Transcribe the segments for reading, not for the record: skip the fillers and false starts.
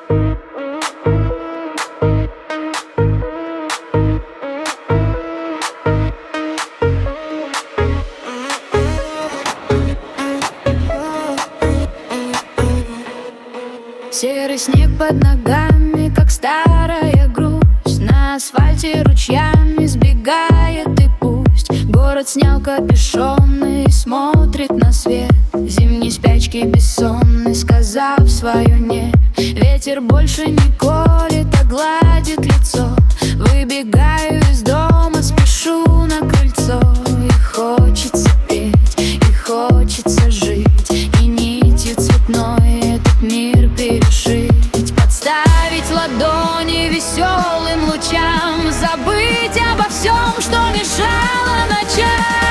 Серый снег под ногами, как старая грусть. На асфальте ручьями сбегает и пусть. Город снял капюшон и смотрит на свет зимней спячки бессонной, сказав свое «не». Ветер больше не колет, а гладит лицо. Выбегаю из дома, спешу на крыльцо. И хочется петь, и хочется жить, и нитью цветной этот мир перешить. Подставить ладони веселым лучам, забыть обо всем, что мешало ночам.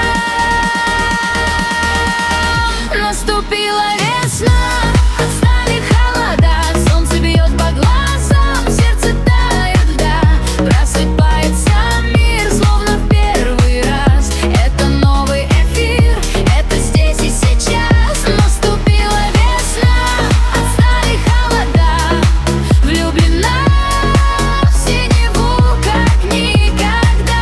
Наступила весна, отстали холода, солнце бьет по глазам, сердце тает льда. Просыпается мир, словно в первый раз. Это новый эфир, это здесь и сейчас. Наступила весна, отстали холода, влюблена в синеву, как никогда.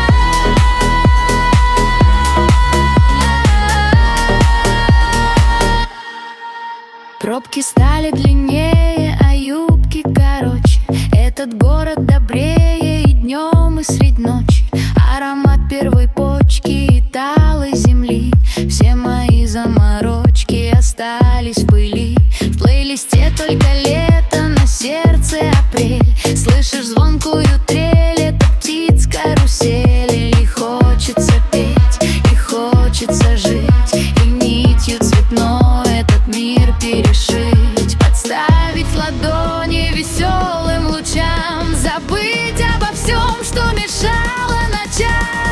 Пробки стали длиннее, а юбки короче. Этот город добрее и днем, и средь ночи. Аромат первой почки и талой земли. Все мои заморочки остались в пыли. В плейлисте только лето, на сердце апрель. Слышишь звонкую трель, это птиц карусели. И хочется петь, и хочется жить, и нитью цветной этот мир перешить. Подставить ладони веселым лучам, забыть обо всем, что мешало ночам.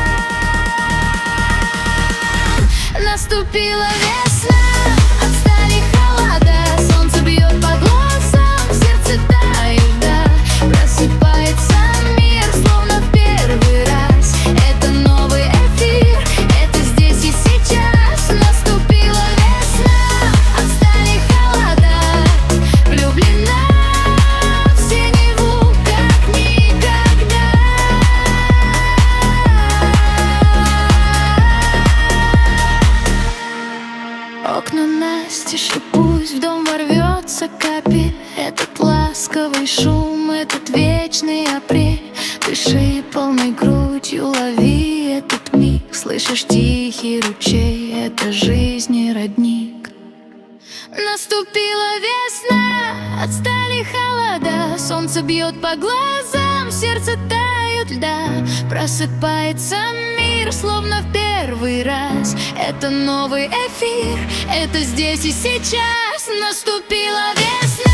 Наступила весна, отстали холода, солнце бьет по глазам, сердце тает льда. Просыпается мир, словно в первый раз. Это новый эфир, это здесь и сейчас. Наступила весна, отстали холода, влюблена в синеву, как никогда. Окна настежь, и пусть в дом ворвется капель. Этот ласковый шум, этот вечный апрель. Дыши полной грудью, лови этот миг. Слышишь тихий ручей, это жизни родник. Наступила весна, отстали холода, солнце бьет по глазам, сердце тают льда. Просыпается мир, словно в первый раз. Это новый эфир, это здесь и сейчас. Наступила весна.